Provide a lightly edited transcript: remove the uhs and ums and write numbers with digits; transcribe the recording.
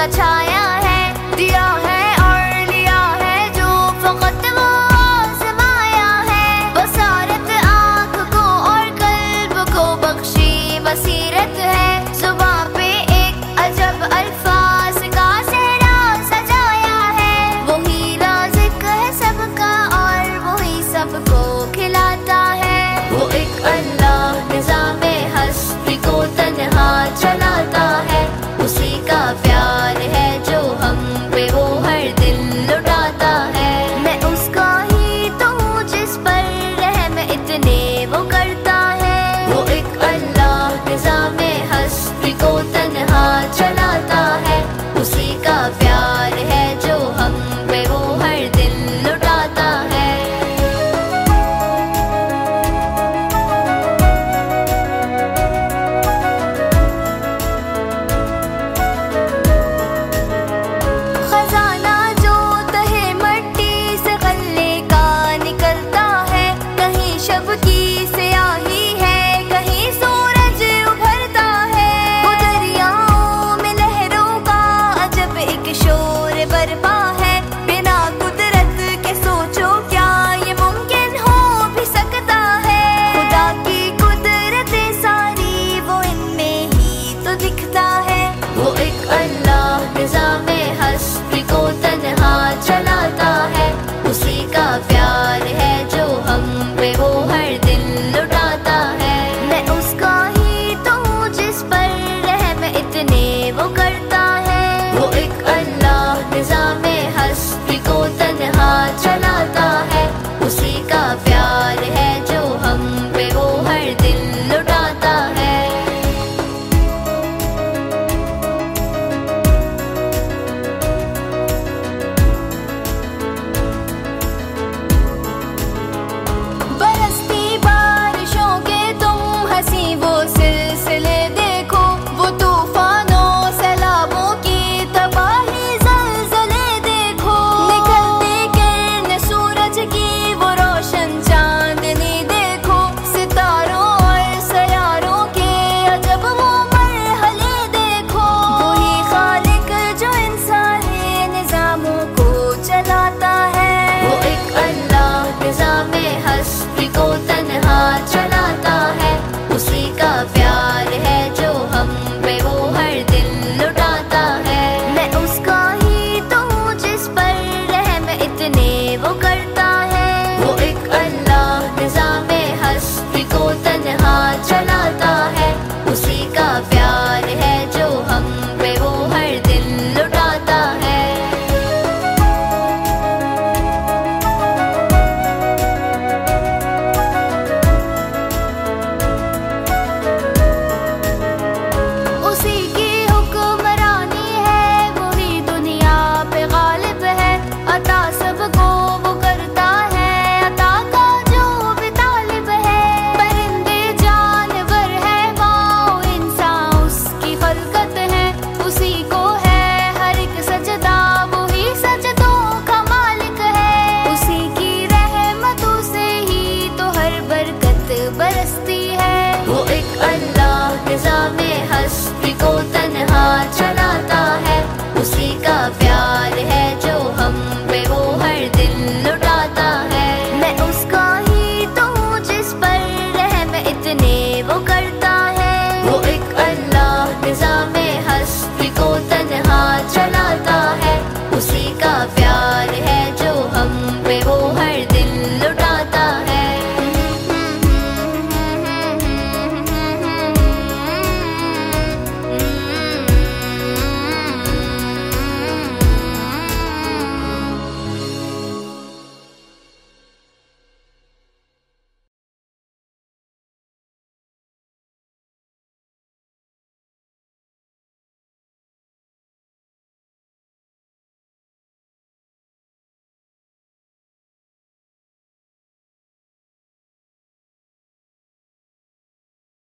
उसका छाया है, दिया है और लिया है जो फकत वो आज़माया है। बसारत आँख को और कल्ब को बख्शी बसीरत है, जुबां पे एक अजब अल्फाज का सेहरा सजाया है। वही राज़िक है सबका और वही सबको खिलाता है। वो एक अल्लाह निज़ामे हस्ती को तन्हा चलाता है, उसी का प्यार है जो हम पे वो हर दिल लुटाता है। मैं उसका ही तो हूँ जिस पर रहम इतने वो करता है। वो एक अल्लाह निज़ामे हस्ती को तन्हा चलाता है, उसी का प्यार है जो हम पे वो हर दिल लुटाता है। खजाना जो तहे मट्टी से गल्ले का निकलता है, कहीं शब की स्याही है, कहीं सूरज उभरता है। वो दरियाओं में लहरों का अजब एक शोर बरपा है, बिना कुदरत के सोचो क्या ये मुमकिन हो भी सकता है। खुदा की कुदरतें सारी वो इनमें ही तो दिखता है। वो एक अल्लाह निज़ामे हस्ती को तन्हा चलाता है, उसी का प्यार है जो हम पे वो हर दिल लुटाता है। मैं उसका ही तो हूँ जिस पर रहम इतने वो करता है। वो एक अल्लाह निज़ामे हस्ती को तन्हा चलाता है, उसी का प्यार है जो हम पे वो हर दिल लुटाता है। बरसती बारिशों के तुम हंसी वो सिलसिले देखो, वो तूफानों सैलाबों की तबाही ज़लज़ले देखो। निकलती किरण सूरज की वो रोशन चांदनी देखो, सितारों और सयारों के अजब वो मरहले देखो। वही खालिक जो इन सारे निज़ामों को चलाता है। वो एक अल्लाह निज़ामे हस्ती को तन्हा चलाता है, उसी का प्यार है जो हम पे वो हर दिल लुटाता है। मैं उसका ही तो हूँ जिस पर रहम इतने वो करता है। वो एक अल्लाह निज़ामे हस्ती को तन्हा चलाता है, उसी का प्यार है जो हम पे वो हर दिल लुटाता है। उसी की हुक्मरानी है, वही दुनिया पे गालिब है। अता सबको वो करता है, अता का जो भी तालिब है। परिंदे जानवर है माओ इंसान उसकी खलकत है, उसी को है हर एक सजदा, वही सजदों का मालिक है। उसी की रहमतों से ही तो हर बरकत बरसती